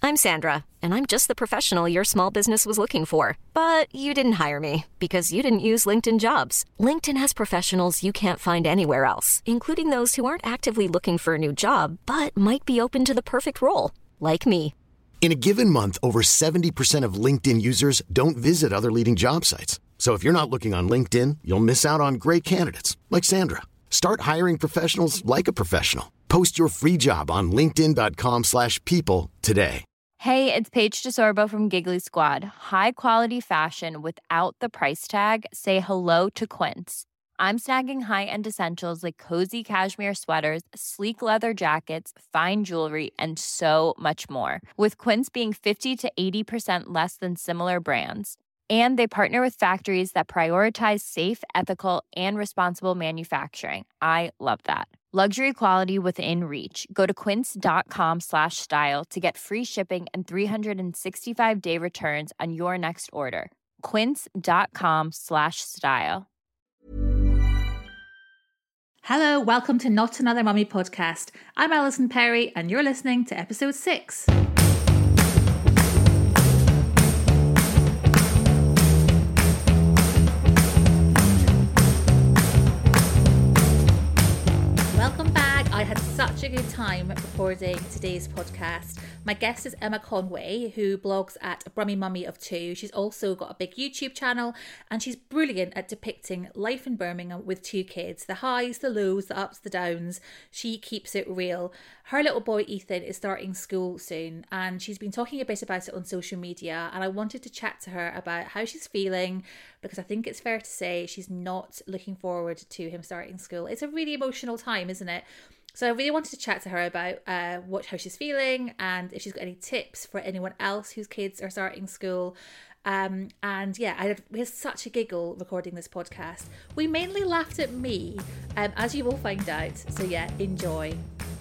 I'm Sandra, and I'm just the professional your small business was looking for. But you didn't hire me because you didn't use LinkedIn Jobs. LinkedIn has professionals you can't find anywhere else, including those who aren't actively looking for a new job, but might be open to the perfect role, like me. In a given month, over 70% of LinkedIn users don't visit other leading job sites. So if you're not looking on LinkedIn, you'll miss out on great candidates like Sandra. Start hiring professionals like a professional. Post your free job on linkedin.com/people today. Hey, it's Paige DeSorbo from Giggly Squad. High quality fashion without the price tag. Say hello to Quince. I'm snagging high-end essentials like cozy cashmere sweaters, sleek leather jackets, fine jewelry, and so much more. With Quince being 50 to 80% less than similar brands. And they partner with factories that prioritize safe, ethical, and responsible manufacturing. I love that. Luxury quality within reach. Go to quince.com/style to get free shipping and 365-day returns on your next order. Quince.com/style. Hello, welcome to Not Another Mummy podcast. I'm Alison Perry and you're listening to episode 6. Welcome back. I had such a good time recording today's podcast. My guest is Emma Conway, who blogs at Brummy Mummy of Two. She's also got a big YouTube channel and she's brilliant at depicting life in Birmingham with 2 kids. The highs, the lows, the ups, the downs. She keeps it real. Her little boy Ethan is starting school soon and she's been talking a bit about it on social media, and I wanted to chat to her about how she's feeling, because I think it's fair to say she's not looking forward to him starting school. It's a really emotional time, isn't it? So I really wanted to chat to her about how she's feeling and if she's got any tips for anyone else whose kids are starting school. And yeah, we had such a giggle recording this podcast. We mainly laughed at me, as you will find out. So yeah, enjoy.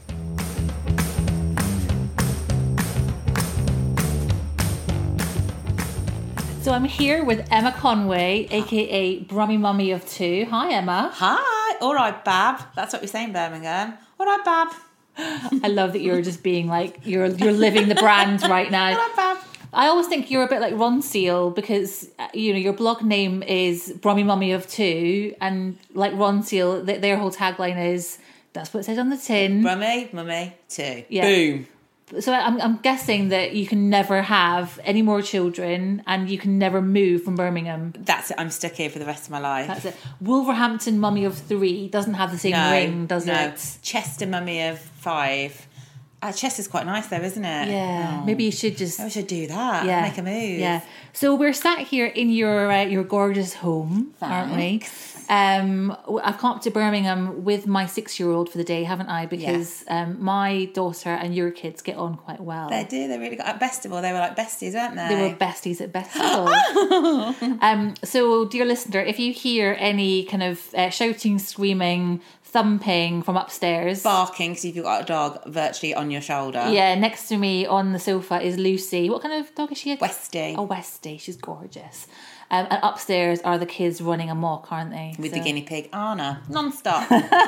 So I'm here with Emma Conway, aka Brummy Mummy of Two. Hi, Emma. Hi. All right, Bab. That's what we say in Birmingham. All right, Bab. I love that you're just being like you're living the brand right now. All right, Bab. I always think you're a bit like Ron Seal because your blog name is Brummy Mummy of Two, and like Ron Seal, their whole tagline is that's what it says on the tin. Brummy Mummy 2. Yeah. Boom. So I'm guessing that you can never have any more children and you can never move from Birmingham. That's it. I'm stuck here for the rest of my life. That's it. Wolverhampton Mummy of 3 doesn't have the same ring, does it? Chester Mummy of 5. Chester's quite nice though, isn't it? Yeah. Maybe you should just... Maybe we should do that. Yeah. Make a move. Yeah. So we're sat here in your gorgeous home, aren't we? I've come up to Birmingham with my 6-year-old for the day, haven't I? Because my daughter and your kids get on quite well. They do. They really got at Bestival. They were like besties, weren't they? They were besties at Bestival. So, dear listener, if you hear any kind of shouting, screaming, thumping from upstairs, barking because you've got a dog virtually on your shoulder. Yeah, next to me on the sofa is Lucy. What kind of dog is she? Westie. Oh, Westie. She's gorgeous. And upstairs are the kids running amok, aren't they? With the guinea pig, Anna, non-stop.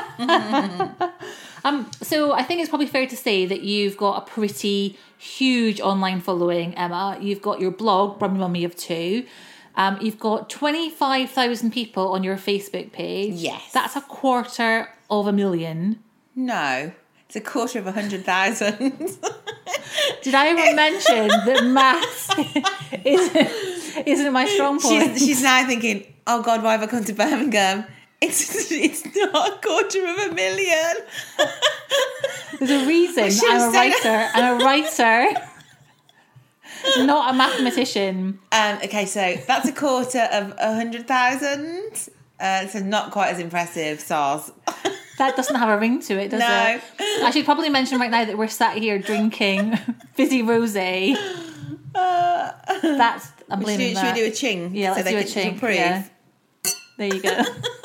So I think it's probably fair to say that you've got a pretty huge online following, Emma. You've got your blog, Brummy Mummy of Two. You've got 25,000 people on your Facebook page. Yes. That's 250,000. No, it's 250,000. Did I ever mention that maths isn't my strong point? She's now thinking, oh God, why have I come to Birmingham? It's not 250,000. There's a reason I'm a writer, not a mathematician. Okay, so that's 250,000. So not quite as impressive, SARS. That doesn't have a ring to it, does it? I should probably mention right now that we're sat here drinking fizzy rosé. I'm blaming that. Should we do a ching? Yeah, let's do a ching. Yeah. There you go.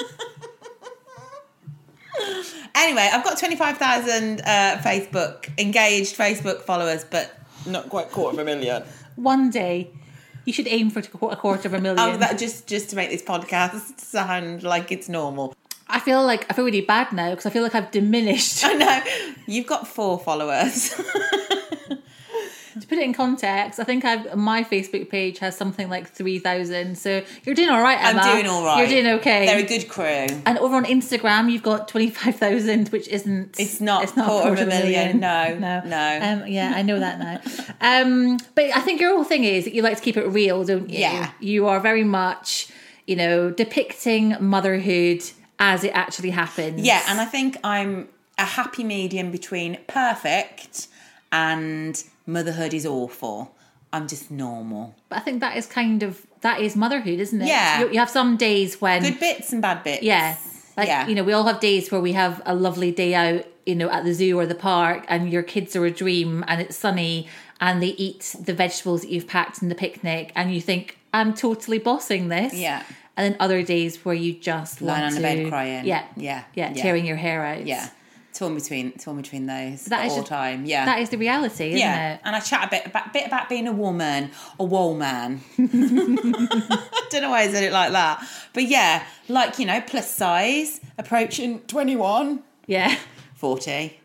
Anyway, I've got 25,000 engaged Facebook followers, but not quite 250,000. One day, you should aim for 250,000. Oh, that just to make this podcast sound like it's normal. I feel really bad now because I feel like I've diminished. I know. You've got 4 followers. To put it in context, I think my Facebook page has something like 3,000. So you're doing all right, Emma. I'm doing all right. You're doing okay. They're a good crew. And over on Instagram, you've got 25,000, which isn't. It's not a quarter of a million. No. Yeah, I know that now. But I think your whole thing is that you like to keep it real, don't you? Yeah. You are very much, depicting motherhood as it actually happens. Yeah, and I think I'm a happy medium between perfect and motherhood is awful. I'm just normal. But I think that is motherhood, isn't it? Yeah. You have some days when... Good bits and bad bits. Yeah. We all have days where we have a lovely day out, at the zoo or the park, and your kids are a dream and it's sunny and they eat the vegetables that you've packed in the picnic and you think, I'm totally bossing this. Yeah. And then other days where you just lying want on the bed crying. Yeah, tearing your hair out. Yeah. Torn between those that all is the time. Yeah. That is the reality, isn't it? And I chat a bit about being a woman, a woman. I don't know why I said it like that. But yeah, plus size, approaching 21. Yeah. 40.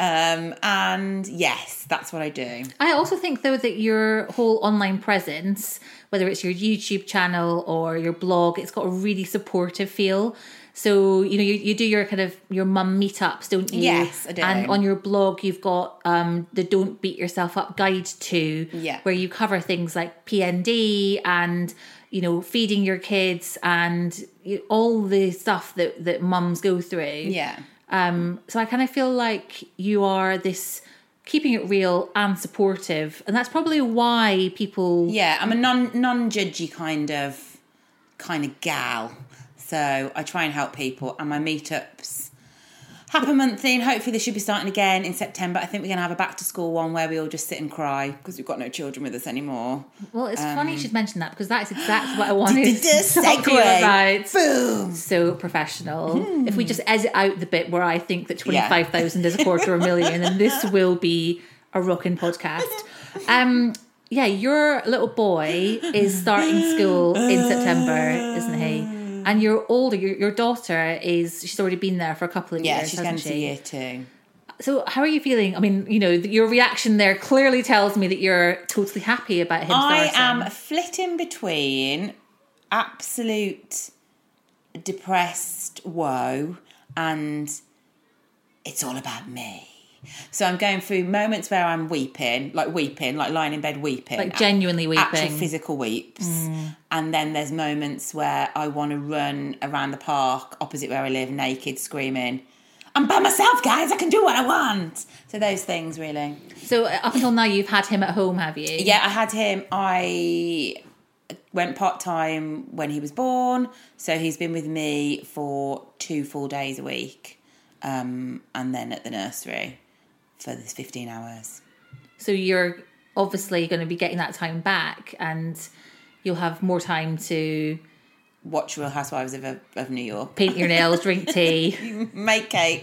And yes, that's what I do. I also think, though, that your whole online presence, whether it's your YouTube channel or your blog, it's got a really supportive feel. So, you do your kind of your mum meetups, don't you? Yes, I do. And on your blog, you've got the Don't Beat Yourself Up guide to, where you cover things like PND and, feeding your kids and all the stuff that mums go through. Yeah. So I kind of feel like you are this keeping it real and supportive, and that's probably why people. Yeah, I'm a non-judgy kind of gal, so I try and help people, and my meetups happen monthly, and hopefully they should be starting again in September. I think we're going to have a back to school one where we all just sit and cry because we've got no children with us anymore. Well, it's funny you should mention that because that is exactly what I wanted to talk to you segue. about. Boom. So professional. If we just edit out the bit where I think that 25,000 is a quarter of a million, then this will be a rocking podcast. Your little boy is starting school in September, isn't he? And you're older. Your daughter she's already been there for a couple of years. Yeah, she's going to year 2. So how are you feeling? I mean, your reaction there clearly tells me that you're totally happy about him starting. I am flitting between absolute depressed woe and it's all about me. So I'm going through moments where I'm weeping, like lying in bed weeping. Like genuinely weeping. Actual physical weeps. And then there's moments where I want to run around the park opposite where I live naked screaming, I'm by myself, guys, I can do what I want. So those things, really. So up until now, you've had him at home, have you? Yeah, I had him. I went part-time when he was born. So he's been with me for 2 full days a week. And then at the nursery for this 15 hours. So you're obviously going to be getting that time back and you'll have more time to watch Real Housewives of New York, paint your nails, drink tea, make cakes,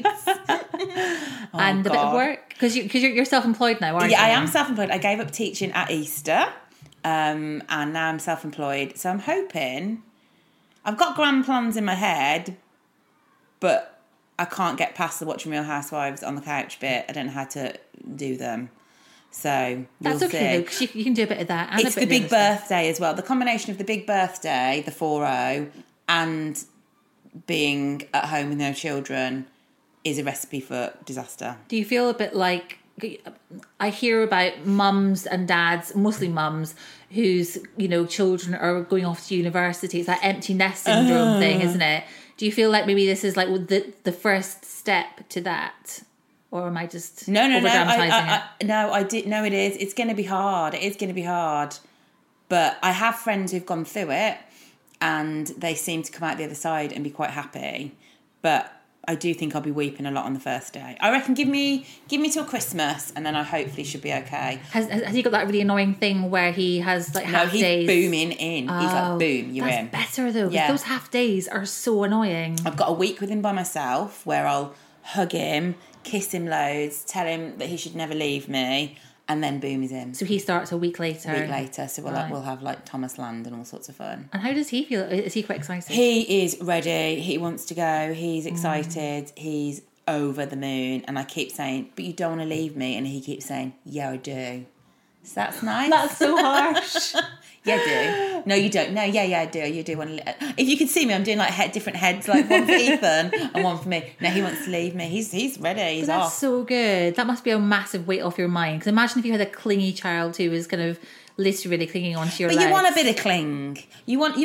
and a bit of work because you're self-employed now, aren't you? Yeah, I am self-employed. I gave up teaching at Easter, and now I'm self-employed. So I'm hoping I've got grand plans in my head, but I can't get past the watching Real Housewives on the couch bit. I don't know how to do them. So that's okay though, because you can do a bit of that. And it's the big birthday as well. The combination of the big birthday, the 4-0, and being at home with no children is a recipe for disaster. Do you feel a bit like, I hear about mums and dads, mostly mums, whose children are going off to university. It's that empty nest syndrome thing, isn't it? Do you feel like maybe this is like the first step to that? Or am I just over-dramatizing it? No, I did. No, it is. It's going to be hard. It is going to be hard. But I have friends who've gone through it and they seem to come out the other side and be quite happy. But I do think I'll be weeping a lot on the first day. I reckon give me till Christmas and then I hopefully should be okay. Has he got that really annoying thing where he has like half days? No, he's booming in. He's like, boom, you're in. That's better though, because those half days are so annoying. I've got a week with him by myself where I'll hug him, kiss him loads, tell him that he should never leave me, and then boom, he's in. So he starts a week later. So we'll have like Thomas Land and all sorts of fun. And how does he feel? Is he quite excited? He is ready. He wants to go. He's excited. He's over the moon. And I keep saying, but you don't want to leave me. And he keeps saying, yeah, I do. So that's nice. That's so harsh. Yeah, do. No, you don't. No, yeah, I do. You do want to. If you could see me, I'm doing like different heads, like one for Ethan and one for me. No, he wants to leave me. He's ready. He's That's off. so good. That must be a massive weight off your mind. Because imagine if you had a clingy child who was kind of literally clinging onto your legs. But you want a bit of cling. You want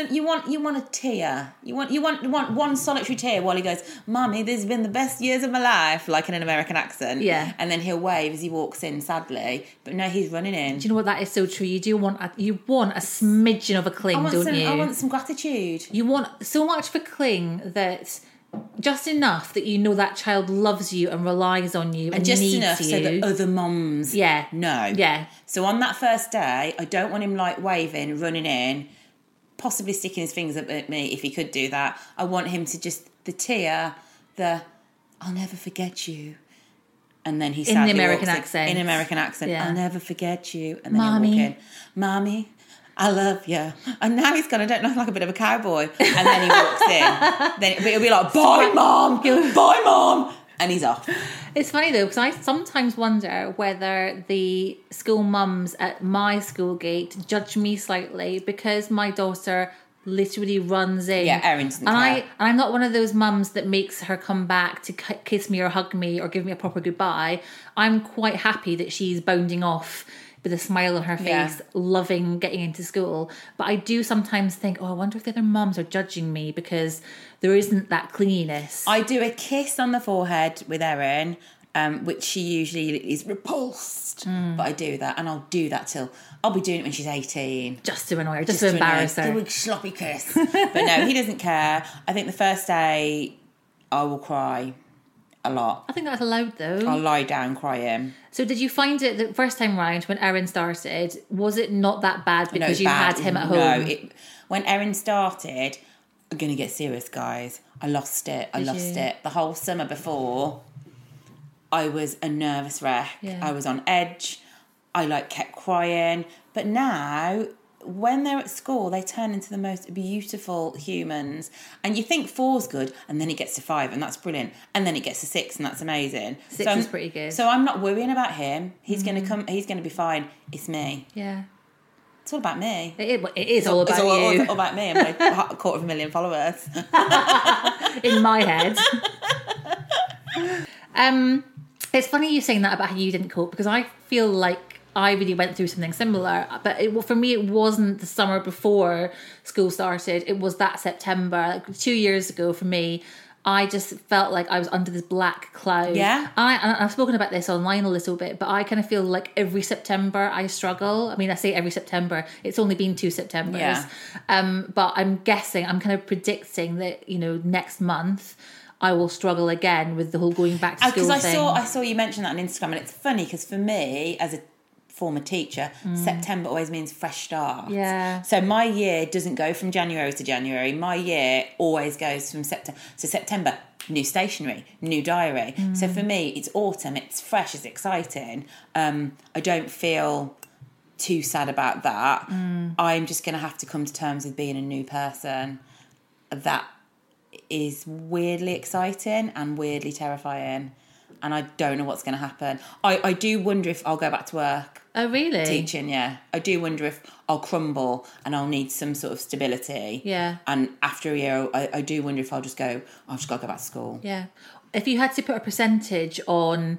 a tear. You want one solitary tear while he goes, "Mummy, this has been the best years of my life," like in an American accent. Yeah. And then he'll wave as he walks in, sadly. But no, he's running in. Do you know what? That is so true. You want a smidgen of a cling, don't you? I want some gratitude. You want so much of a cling that just enough that you know that child loves you and relies on you and just needs enough you. so that other mums know. Yeah. So on that first day, I don't want him like waving, running in, possibly sticking his fingers up at me if he could do that. I want him to just, the tear, I'll never forget you. And then he sadly in the American walks accent. In American accent. Yeah. I'll never forget you. And then Mommy. he'll walk in. Mommy, I love you. And now he's gone, I don't know, like a bit of a cowboy. And then he walks in. Then he'll be like, bye, Mom. Bye, Mom. And he's off. It's funny though, because I sometimes wonder whether the school mums at my school gate judge me slightly because my daughter literally runs in. Yeah, Erin doesn't care. I'm not one of those mums that makes her come back to kiss me or hug me or give me a proper goodbye. I'm quite happy that she's bounding off with a smile on her face, loving getting into school. But I do sometimes think, I wonder if the other mums are judging me because there isn't that clinginess. I do a kiss on the forehead with Erin, which she usually is repulsed. But I do that, and I'll do that till I'll be doing it when she's 18. Just to annoy her, just to embarrass her. A big sloppy kiss. But no, he doesn't care. I think the first day I will cry a lot. I think that's allowed though. I'll lie down crying. So did you find it the first time round when Erin started, was it not that bad because you had him at home? No, when Erin started, I'm going to get serious, guys. I lost it. The whole summer before, I was a nervous wreck. Yeah. I was on edge. I kept crying. But now, when they're at school, they turn into the most beautiful humans. And you think 4's good, and then it gets to 5, and that's brilliant. And then it gets to 6, and that's amazing. 6 is pretty good. So I'm not worrying about him. He's going to come. He's going to be fine. It's me. Yeah. It's all about me. It is all about you. It's all about me and my 250,000 followers. In my head. It's funny you saying that about how you didn't cope, because I feel like I really went through something similar, but for me it wasn't the summer before school started. It was that September, 2 years ago for me. I just felt like I was under this black cloud. Yeah. I've spoken about this online a little bit, but I kind of feel like every September I struggle. I mean, I say every September. It's only been 2 Septembers. Yeah. But I'm guessing, I'm kind of predicting that, next month I will struggle again with the whole going back to school thing. Because I saw you mention that on Instagram, and it's funny because for me, as a former teacher, September always means fresh start. Yeah. So my year doesn't go from January to January. My year always goes from September to September. New stationery, new diary. So for me, it's autumn. It's fresh. It's exciting. I don't feel too sad about that. I'm just going to have to come to terms with being a new person. That is weirdly exciting and weirdly terrifying. And I don't know what's going to happen. I do wonder if I'll go back to work. Oh, really? Teaching, yeah. I do wonder if I'll crumble and I'll need some sort of stability. Yeah. And after a year, I do wonder if I've just got to go back to school. Yeah. If you had to put a percentage on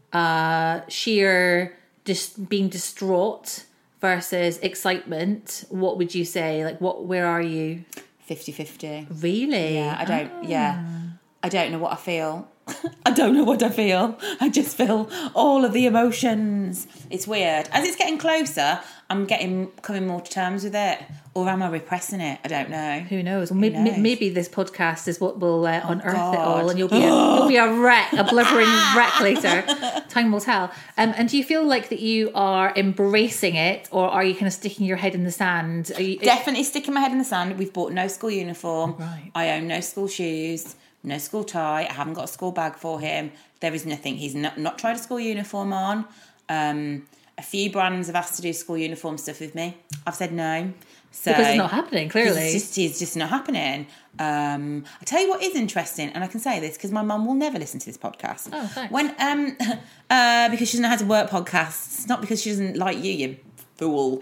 sheer just being distraught versus excitement, what would you say? Where are you? 50-50. Really? Yeah, I don't know what I feel. I don't know what I feel. I just feel all of the emotions. It's weird. As it's getting closer, I'm coming more to terms with it. Or am I repressing it? I don't know. Who knows? Well, maybe this podcast is what will unearth God. it all, and you'll be a wreck, a blubbering wreck later. Time will tell. And do you feel like that you are embracing it, or are you kind of sticking your head in the sand? Definitely sticking my head in the sand. We've bought no school uniform. Right. I own no school shoes, no school tie. I haven't got a school bag for him. There is nothing. He's not tried a school uniform on. A few brands have asked to do school uniform stuff with me. I've said no. So, because it's not happening, clearly. It's just not happening. I tell you what is interesting, and I can say this because my mum will never listen to this podcast. Oh, thanks. When because she doesn't know how to work podcasts, not because she doesn't like you fool.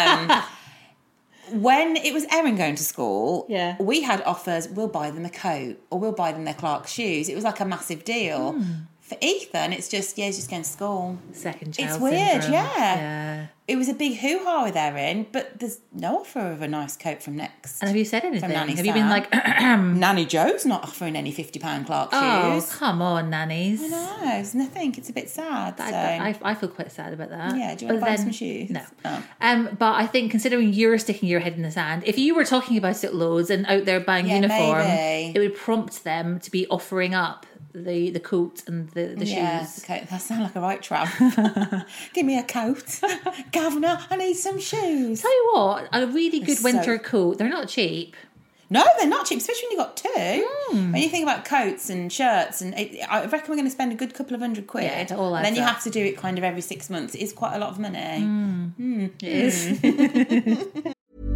When it was Erin going to school, we had offers, we'll buy them a coat or we'll buy them their Clarks shoes. It was like a massive deal. For Ethan, it's just, he's just going to school. Second child It's weird, syndrome. yeah. It was a big hoo-ha with Erin, but there's no offer of a nice coat from Next. And have you said anything? From Nanny Have you Sam. been like... Nanny Joe's not offering any £50 Clarks shoes. Oh, come on, nannies. I know, there's nothing. It's a bit sad. I feel quite sad about that. Yeah, do you want to buy some shoes? No. Oh. But I think considering you're sticking your head in the sand, if you were talking about it loads and out there buying uniform, maybe. it would prompt them to be offering up the coat and the shoes. Okay, that sounds like a right trap. Give me a coat. Governor, I need some shoes. Tell you what, a really good so- winter coat, they're not cheap. No, they're not cheap, especially when you've got two. When you think about coats and shirts, and I reckon we're going to spend a good couple of £100. Yeah, it all and then adds you up. have to do it kind of every 6 months. It is quite a lot of money. It is.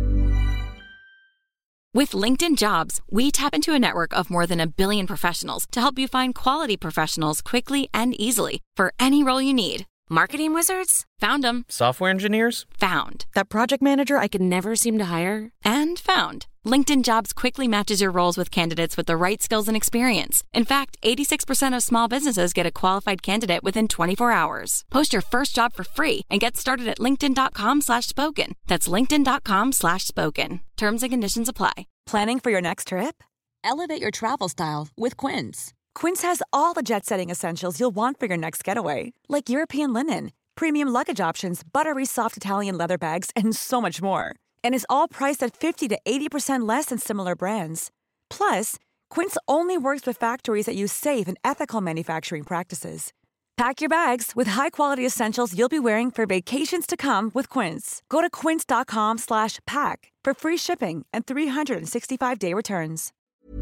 With LinkedIn Jobs, we tap into a network of more than 1 billion professionals to help you find quality professionals quickly and easily for any role you need. Marketing wizards? Found them. Software engineers? Found. That project manager I could never seem to hire? And found. LinkedIn Jobs quickly matches your roles with candidates with the right skills and experience. In fact, 86% of small businesses get a qualified candidate within 24 hours. Post your first job for free and get started at linkedin.com/spoken. That's linkedin.com/spoken. Terms and conditions apply. Planning for your next trip? Elevate your travel style with Quince. Quince has all the jet-setting essentials you'll want for your next getaway, like European linen, premium luggage options, buttery soft Italian leather bags, and so much more. And is all priced at 50 to 80% less than similar brands. Plus, Quince only works with factories that use safe and ethical manufacturing practices. Pack your bags with high-quality essentials you'll be wearing for vacations to come with Quince. Go to quince.com/pack for free shipping and 365-day returns.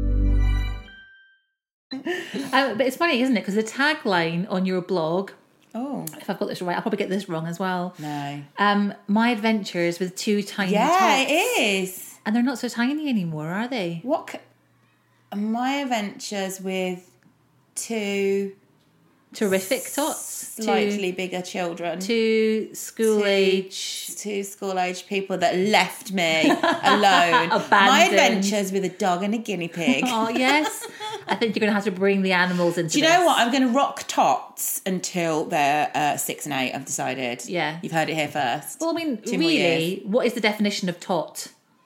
But it's funny, isn't it? Because the tagline on your blog, if I've got this right, I'll probably get this wrong as well. No. My adventures with two tiny Yeah, tots. it is. And they're not so tiny anymore, are they? My adventures with two Terrific tots. slightly bigger children. Two school-age... Two school-age people that left me alone. My adventures with a dog and a guinea pig. Oh, yes. I think you're going to have to bring the animals into Do you know what? I'm going to rock tots until they're 6 and 8, I've decided. Yeah. You've heard it here first. Well, I mean, 2 more years. really, what is the definition of tot?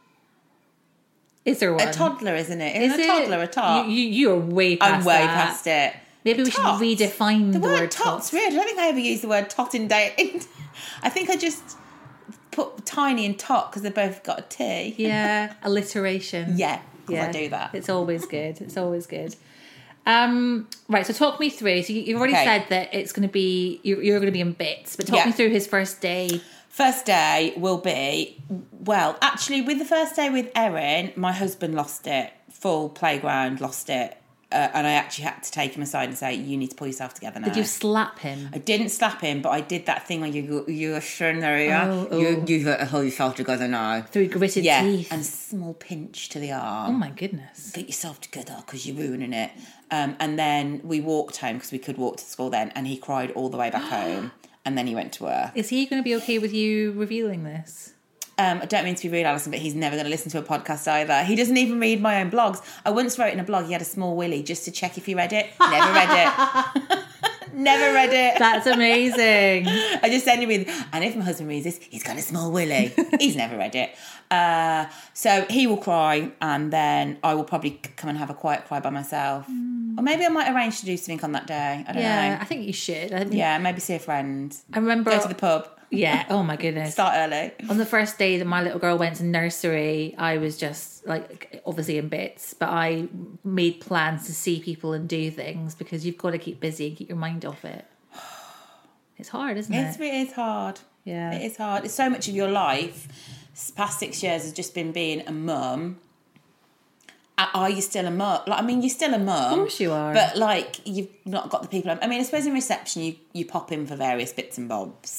Is there one? A toddler, isn't it? Is Isn't a toddler a tot? You're way past I'm way that. past it. Maybe we should Tot. redefine the word tot's tot. weird. I don't think I ever used the word tot in dating. I think I just put tiny and tot because they both got a T. Yeah, alliteration. Yeah, I do that. It's always good. It's always good. Right, so talk me through. So you've already said that it's going to be, you're going to be in bits, but talk me through his first day. First day will be, well, actually, with the first day with Erin, my husband lost it. Full playground, lost it. And I actually had to take him aside and say, you need to pull yourself together now. Did you slap him? I didn't slap him, but I did that thing where you shouldn't Oh. you hold yourself together now. Through gritted teeth. And a small pinch to the arm. Oh my goodness. Get yourself together because you're ruining it. And then we walked home because we could walk to school then, and he cried all the way back home. And then he went to work. Is he going to be okay with you revealing this? I don't mean to be rude, Alison, but he's never going to listen to a podcast either. He doesn't even read my own blogs. I once wrote in a blog he had a small willy just to check if he read it. Never read it. Never read it. That's amazing. I just ended with, and if my husband reads this, he's got a small willy. He's never read it. So he will cry, and then I will probably come and have a quiet cry by myself. Or maybe I might arrange to do something on that day. I don't know. Yeah, I think you should. Yeah, maybe see a friend. I remember... Go to the pub. Yeah, oh my goodness. Start early. On the first day that my little girl went to nursery, I was just like, obviously in bits, but I made plans to see people and do things because you've got to keep busy and keep your mind off it. It's hard, isn't it? It is hard. Yeah. It is hard. It's so much of your life. Past 6 years has just been being a mum. Are you still a mum? Like, I mean, you're still a mum. Of course you are. But, like, you've not got the people... I mean, I suppose in reception you pop in for various bits and bobs.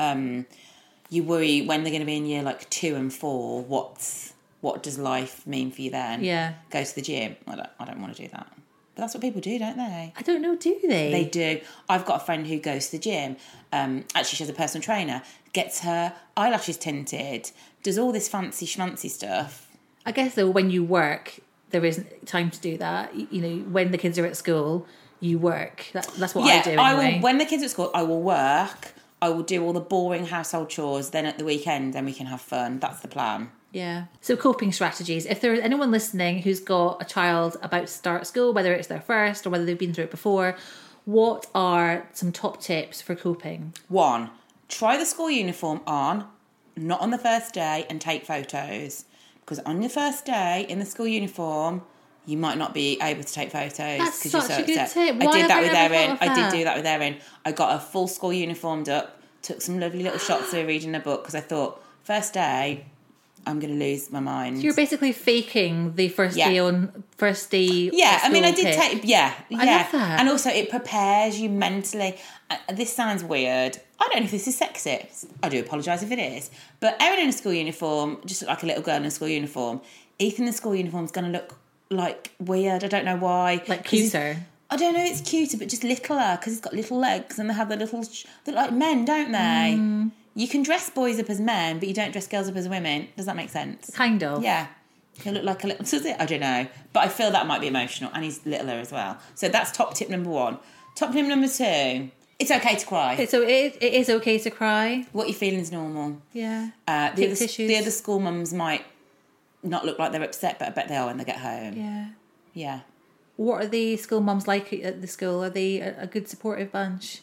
you worry when they're going to be in year like 2 and 4. What does life mean for you then? Yeah. Go to the gym. I don't want to do that. But that's what people do, don't they? I don't know, do they? They do. I've got a friend who goes to the gym. Actually, she has a personal trainer. Gets her eyelashes tinted. Does all this fancy schmancy stuff. I guess, though, when you work, there isn't time to do that. You know, when the kids are at school, you work. That's what I do anyway. When the kids are at school, I will work. I will do all the boring household chores. Then at the weekend, then we can have fun. That's the plan. Yeah. So coping strategies. If there's anyone listening who's got a child about to start school, whether it's their first or whether they've been through it before, what are some top tips for coping? 1, try the school uniform on, not on the first day, and take photos. Because on your first day in the school uniform, you might not be able to take photos. That's you're such so a good upset. tip. I Why did have that I with never Erin. thought of I did that? do that with Erin. I got a full school uniformed up, took some lovely little shots of her reading a book, because I thought, first day, I'm going to lose my mind. So you're basically faking the first day. Yeah, I mean, I did pick. take. Yeah, I love that. And also, it prepares you mentally. This sounds weird. I don't know if this is sexist. I do apologise if it is. But Erin in a school uniform, just like a little girl in a school uniform. Ethan in a school uniform is going to look like weird. I don't know why. Like cuter. I don't know. It's cuter, but just littler because he's got little legs and they have the little. They're like men, don't they? You can dress boys up as men, but you don't dress girls up as women. Does that make sense? Kind of. Yeah. He'll look like a little... Does it? I don't know. But I feel that might be emotional. And he's littler as well. So that's top tip number 1. Top tip number 2. It's okay to cry. So it is okay to cry? What you're feeling is normal. Yeah. The other school mums might not look like they're upset, but I bet they are when they get home. Yeah. Yeah. What are the school mums like at the school? Are they a good supportive bunch?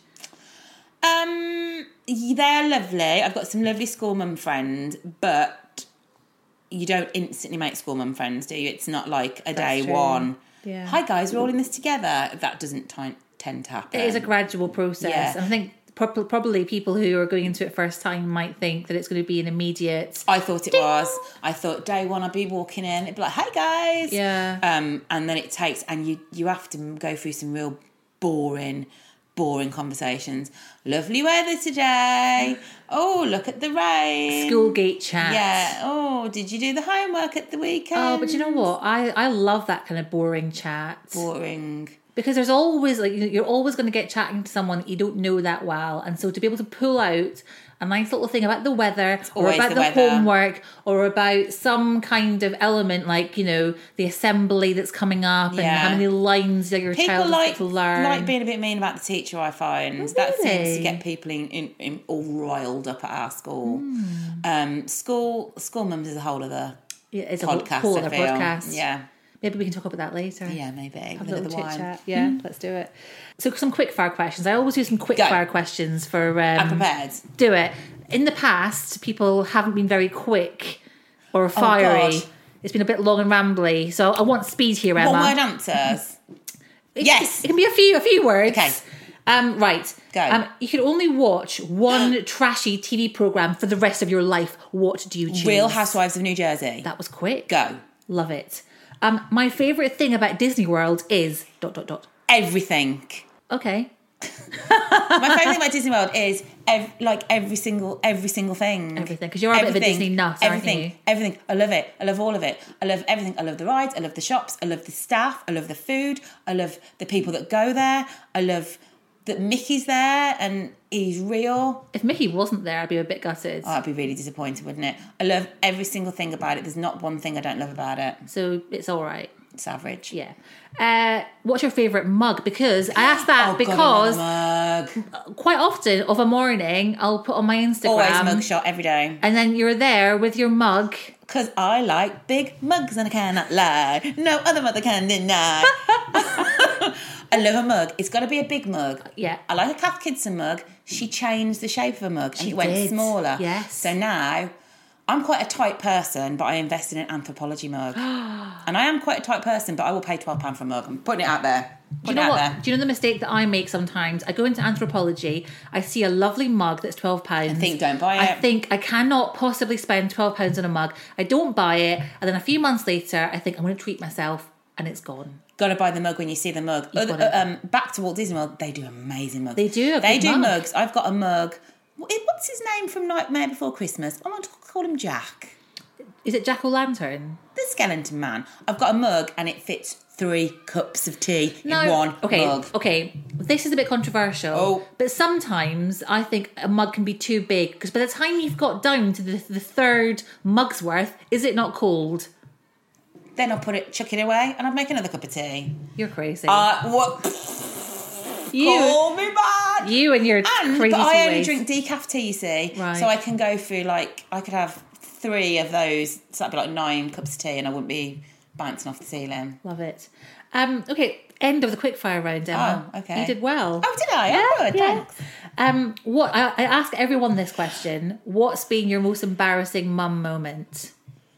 They're lovely. I've got some lovely school mum friends, but you don't instantly make school mum friends, do you? It's not like a day one. Yeah. Hi guys, we're all in this together. That doesn't tend to happen. It is a gradual process. Yeah. And I think probably people who are going into it first time might think that it's going to be an immediate... I thought it was. I thought day one I'd be walking in, it'd be like, hey guys. Yeah. And then it takes, and you have to go through some real boring conversations. Lovely weather today. Oh, look at the rain. School gate chat. Yeah. Oh, did you do the homework at the weekend? Oh, but you know what? I love that kind of boring chat. Boring. Because there's always, like, you're always going to get chatting to someone that you don't know that well. And so to be able to pull out a nice little thing about the weather or about the homework or about some kind of element like, you know, the assembly that's coming up and how many lines that your child has to learn. People like being a bit mean about the teacher, I find. Really? That seems to get people in all riled up at our school. School mums is a whole other podcast. Whole other podcast. Yeah. Maybe we can talk about that later. Yeah, maybe. Have a little chit chat. Yeah, let's do it. So some quick fire questions. I always do some quick fire questions for... I'm prepared. Do it. In the past, people haven't been very quick or fiery. God. It's been a bit long and rambly. So I want speed here, Emma. One word answers. Yes. It can be a few words. Okay. Right. Go. You can only watch one trashy TV programme for the rest of your life. What do you choose? Real Housewives of New Jersey. That was quick. Go. Love it. My favourite thing about Disney World is... ... Everything. Okay. My favourite thing about Disney World is every single thing. Everything, because you're a bit of a Disney nut, aren't you? Everything. I love it. I love all of it. I love everything. I love the rides. I love the shops. I love the staff. I love the food. I love the people that go there. I love that Mickey's there and he's real. If Mickey wasn't there, I'd be a bit gutted. Oh, I'd be really disappointed, wouldn't it? I love every single thing about it. There's not one thing I don't love about it. So it's all right. It's average. Yeah. What's your favourite mug? Because I asked that because quite often of a morning I'll put on my Instagram. Always a mug shot every day. And then you're there with your mug. Because I like big mugs and I cannot lie. No other mother can deny. I love a mug. It's got to be a big mug. Yeah. I like a Kath Kidson mug. She changed the shape of a mug and She it went did. smaller. Yes. So now... I'm quite a tight person, but I invest in an Anthropologie mug. And I am quite a tight person, but I will pay £12 for a mug. I'm putting it out there. Do you know what? Do you know the mistake that I make sometimes? I go into Anthropologie, I see a lovely mug that's £12. I think don't buy it. I think I cannot possibly spend £12 on a mug. I don't buy it, and then a few months later, I think I'm going to treat myself, and it's gone. Got to buy the mug when you see the mug. Back to Walt Disney World, they do amazing mugs. They do. They do mugs. I've got a mug What's his name from Nightmare Before Christmas? I want to call him Jack. Is it Jack-o'-lantern? The Skeleton Man. I've got a mug and it fits 3 cups of tea in one mug. Okay, this is a bit controversial, but sometimes I think a mug can be too big because by the time you've got down to the third mug's worth, is it not cold? Then I'll chuck it away and I'll make another cup of tea. You're crazy. What? Call me bad. You and your crazy But I only ways. drink decaf tea, you see. Right. So I can go through, like, I could have 3 of those, so that'd be like 9 cups of tea and I wouldn't be bouncing off the ceiling. Love it. Okay, end of the quickfire round, Emma. Oh, okay. You did well. Oh, did I? Oh, good, thanks. I ask everyone this question. What's been your most embarrassing mum moment?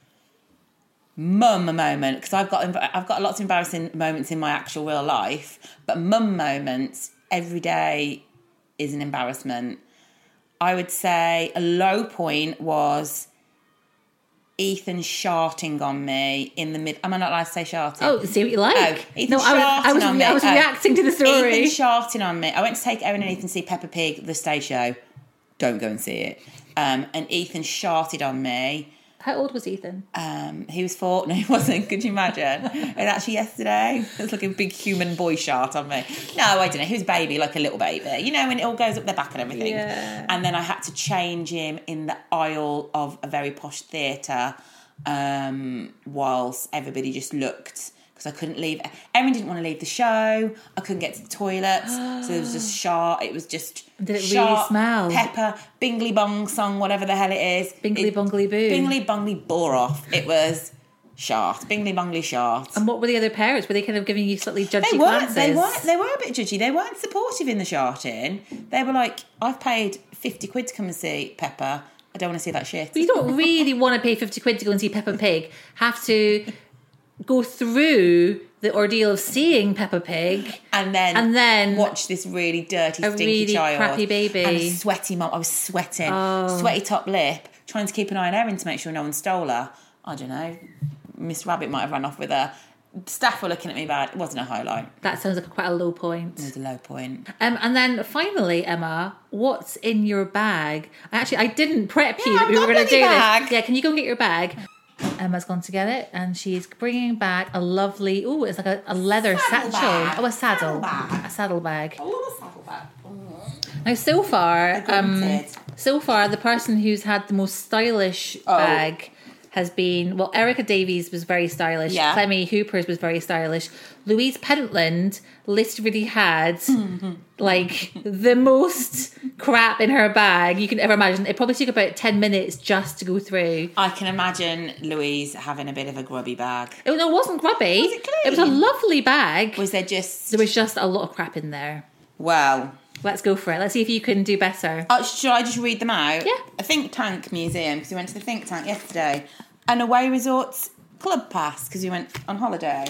Mum moment, because I've got lots of embarrassing moments in my actual real life, but mum moments every day is an embarrassment. I would say a low point was Ethan sharting on me in the mid. Am I not allowed to say sharting? Oh, see what you like. Oh, Ethan sharting on me. I was reacting to the story. Ethan sharting on me. I went to take Erin and Ethan to see Peppa Pig, the stage show. Don't go and see it. And Ethan sharted on me. How old was Ethan? He was 4. No, he wasn't. Could you imagine? And actually yesterday, it was like a big human boy shart on me. No, I don't know. He was a baby, like a little baby. You know, when it all goes up their back and everything. Yeah. And then I had to change him in the aisle of a very posh theatre whilst everybody just looked. Because I couldn't leave. Erin didn't want to leave the show. I couldn't get to the toilet. So there was just shart. It was just Did it shart, really smell? Pepper, Bingly Bong song, whatever the hell it is. Bingly Bongly Boo. Bingly Bongly bore off. It was shart. Bingly Bongly shart. And what were the other parents? Were they kind of giving you slightly judgy They glances? were a bit judgy. They weren't supportive in the sharting. They were like, I've paid 50 quid to come and see Peppa. I don't want to see that shit. But you don't really want to pay 50 quid to go and see Peppa Pig. Have to go through the ordeal of seeing Peppa Pig and then watch this really dirty, stinky really child, crappy baby, and a sweaty mum. I was sweating, sweaty top lip, trying to keep an eye on Erin to make sure no one stole her. I don't know. Miss Rabbit might have run off with her. Staff were looking at me bad. It wasn't a highlight. That sounds like quite a low point. It was a low point. And then finally, Emma, what's in your bag? I didn't prep you Yeah, that we were going to do bag. this. Yeah, can you go and get your bag? Emma's gone to get it, and she's bringing back a lovely. Oh, it's like a leather satchel. Bag. Oh, a saddle bag. A saddle bag. I love a saddle bag. Now, so far, the person who's had the most stylish bag has been, well, Erica Davies was very stylish. Yeah. Clemmy Hooper's was very stylish. Louise Pentland literally had like the most crap in her bag you can ever imagine. It probably took about 10 minutes just to go through. I can imagine Louise having a bit of a grubby bag. Oh, no, it wasn't grubby. Was it clean? It was a lovely bag. Was there just... There was just a lot of crap in there. Well... Let's go for it. Let's see if you can do better. Should I just read them out? Yeah. A Think Tank museum, because we went to the Think Tank yesterday. An Away Resorts club pass, because we went on holiday.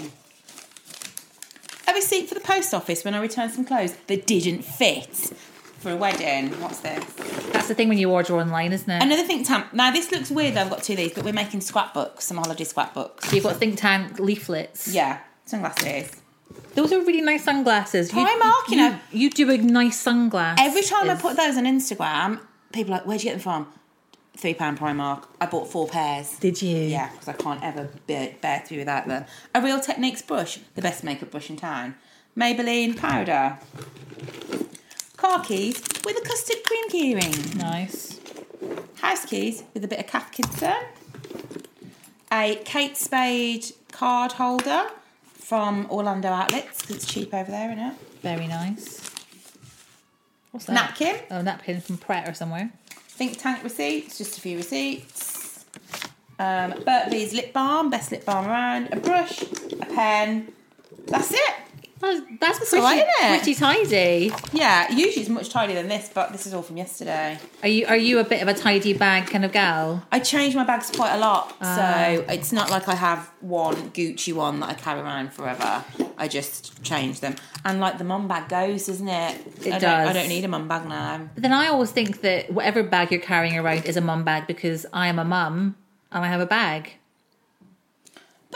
A receipt for the post office when I returned some clothes that didn't fit for a wedding. What's this? That's the thing when you order online, isn't it? Another Think Tank. Now, this looks weird. I've got 2 of these, but we're making scrapbooks, some holiday scrapbooks. So you've got Think Tank leaflets. Yeah, sunglasses. Those are really nice sunglasses. Primark, you know. You do a nice sunglass. Every time I put those on Instagram, people are like, where'd you get them from? £3 Primark. I bought 4 pairs. Did you? Yeah, because I can't ever bear to be without them. A Real Techniques brush, the best makeup brush in town. Maybelline powder. Car keys with a custard cream keyring. Nice. House keys with a bit of Cath Kidston. A Kate Spade card holder from Orlando Outlets, because it's cheap over there, isn't it? Very nice. What's that? Napkin. Oh, napkin from Pret or somewhere. Think Tank receipts, just a few receipts. Berkeley's lip balm, best lip balm around. A brush, a pen. That's it. That's pretty, all right, isn't it? pretty tidy. Yeah, usually it's much tidier than this, but this is all from yesterday. Are you a bit of a tidy bag kind of gal? I change my bags quite a lot, so it's not like I have one Gucci one that I carry around forever. I just change them. And like the mum bag goes, doesn't it? It does. I don't need a mum bag now. But then I always think that whatever bag you're carrying around is a mum bag because I am a mum and I have a bag. But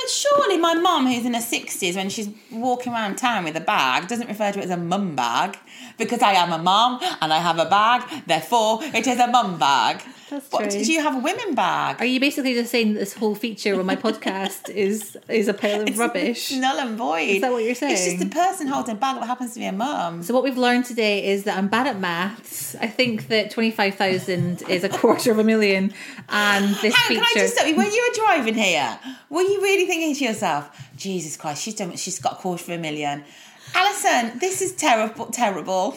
But surely my mum, who's in her 60s, when she's walking around town with a bag, doesn't refer to it as a mum bag, because I am a mum and I have a bag, therefore it is a mum bag. That's What, true. do you have a women bag? Are you basically just saying that this whole feature on my podcast is a pile of rubbish? It's null and void. Is that what you're saying? It's just a person holding a bag that happens to be a mum. So what we've learned today is that I'm bad at maths. I think that 25,000 is a $250,000, and this feature. Can I just stop you? When you were driving here, were you really thinking to yourself, Jesus Christ, she's got $250,000. Alison, this is terrible.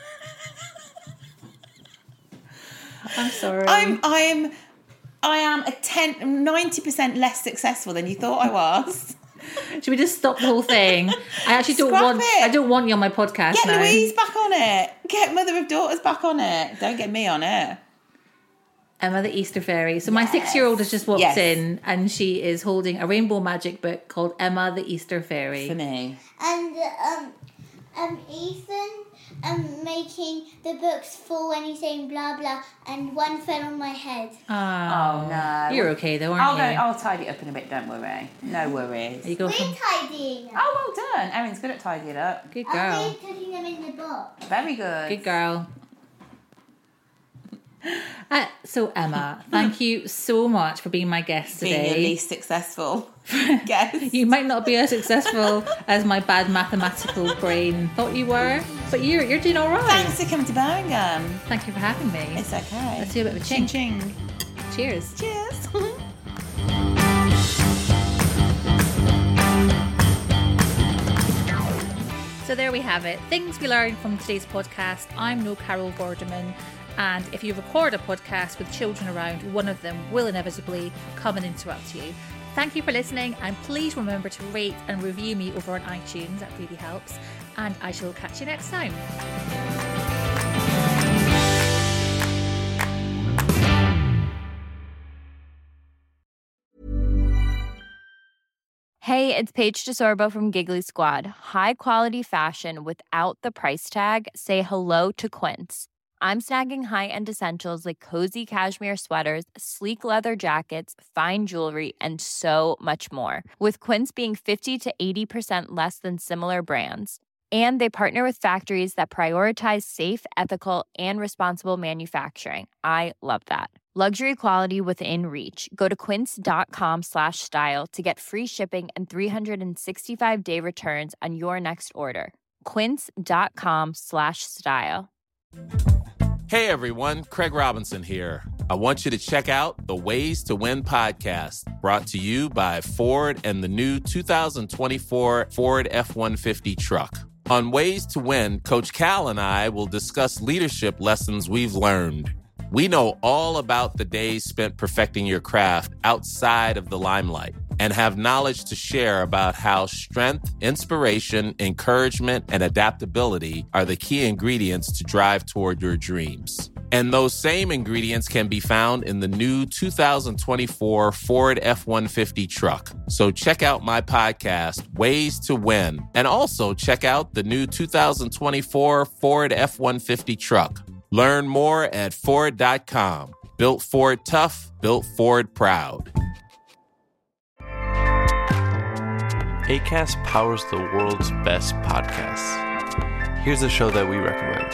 I'm sorry. I am 90% less successful than you thought I was. Should we just stop the whole thing? I actually don't Scrap want. it. I don't want you on my podcast Get now. Louise back on it. Get Mother of Daughters back on it. Don't get me on it. Emma the Easter Fairy. So my 6-year-old has just walked in, and she is holding a rainbow magic book called Emma the Easter Fairy. For me. And Ethan making the books full when he's saying blah blah, and one fell on my head. Oh no. You're okay though, aren't you? I'll tidy it up in a bit, don't worry. No worries. You go We're from... tidying up. Oh, well done. Erin's good at tidying it up. Good And girl. we're putting them in the box. Very good. Good girl. So Emma, thank you so much for being my guest Being today. your least successful guest. You might not be as successful as my bad mathematical brain thought you were, but you're doing all right. Thanks for coming to Birmingham. Thank you for having me. It's okay. Let's do a bit of a ching. Ching. Cheers. Cheers. So there we have it. Things we learned from today's podcast. I'm no Carol Vorderman. And if you record a podcast with children around, one of them will inevitably come and interrupt you. Thank you for listening, and please remember to rate and review me over on iTunes. That really helps. And I shall catch you next time. Hey, it's Paige DeSorbo from Giggly Squad. High quality fashion without the price tag. Say hello to Quince. I'm snagging high-end essentials like cozy cashmere sweaters, sleek leather jackets, fine jewelry, and so much more. With Quince being 50 to 80% less than similar brands. And they partner with factories that prioritize safe, ethical, and responsible manufacturing. I love that. Luxury quality within reach. Go to quince.com/style to get free shipping and 365-day returns on your next order. Quince.com/style. Hey everyone, Craig Robinson here. I want you to check out the Ways to Win podcast, brought to you by Ford and the new 2024 Ford F-150 truck. On Ways to Win, Coach Cal and I will discuss leadership lessons we've learned. We know all about the days spent perfecting your craft outside of the limelight and have knowledge to share about how strength, inspiration, encouragement, and adaptability are the key ingredients to drive toward your dreams. And those same ingredients can be found in the new 2024 Ford F-150 truck. So check out my podcast, Ways to Win, and also check out the new 2024 Ford F-150 truck. Learn more at Ford.com. Built Ford tough, built Ford proud. Acast powers the world's best podcasts. Here's a show that we recommend.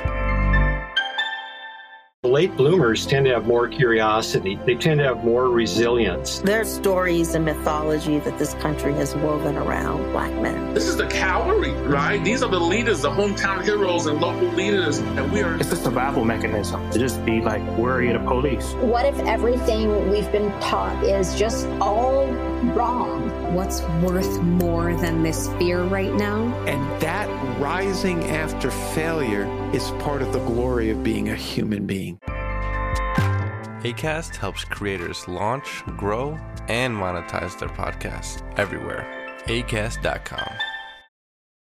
Late bloomers tend to have more curiosity. They tend to have more resilience. There's stories and mythology that this country has woven around Black men. This is the cavalry, right? These are the leaders, the hometown heroes and local leaders. And we are... It's a survival mechanism to just be like worry of the police. What if everything we've been taught is just all wrong? What's worth more than this fear right now? And that rising after failure is part of the glory of being a human being. Acast helps creators launch, grow, and monetize their podcasts everywhere. Acast.com.